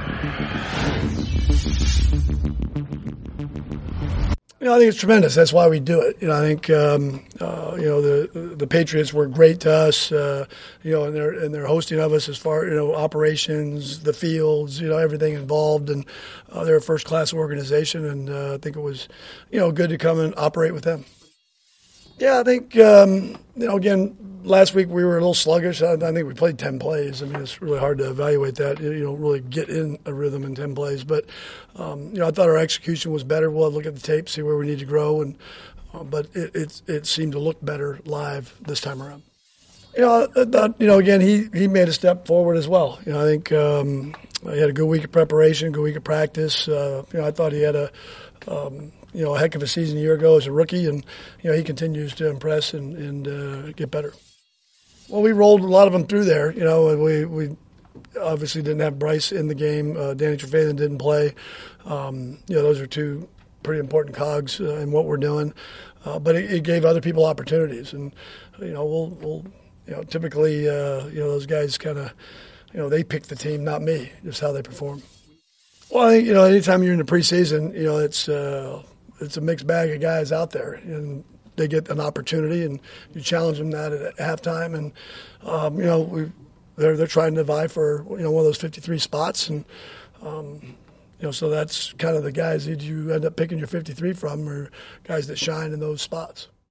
I think it's tremendous. That's why we do it. I think the Patriots were great to us. And they're hosting of us as far operations, the fields, everything involved, and they're a first class organization. And I think it was good to come and operate with them. Yeah, I think again, last week we were a little sluggish. I think we played 10 plays. I mean, it's really hard to evaluate that. Really get in a rhythm in 10 plays. But I thought our execution was better. We'll look at the tape, see where we need to grow, and but it seemed to look better live this time around. Again, he made a step forward as well. I think he had a good week of preparation, good week of practice. I thought he had a heck of a season a year ago as a rookie, and he continues to impress and get better. Well, we rolled a lot of them through there. We obviously didn't have Bryce in the game. Danny Trevathan didn't play. Those are two pretty important cogs in what we're doing. But it gave other people opportunities, and we'll typically those guys kind of they pick the team, not me, just how they perform. Well, I think anytime you're in the preseason, it's a mixed bag of guys out there, and they get an opportunity, and you challenge them that at halftime, and they're trying to vie for one of those 53 spots, and so that's kind of the guys that you end up picking your 53 from, or guys that shine in those spots.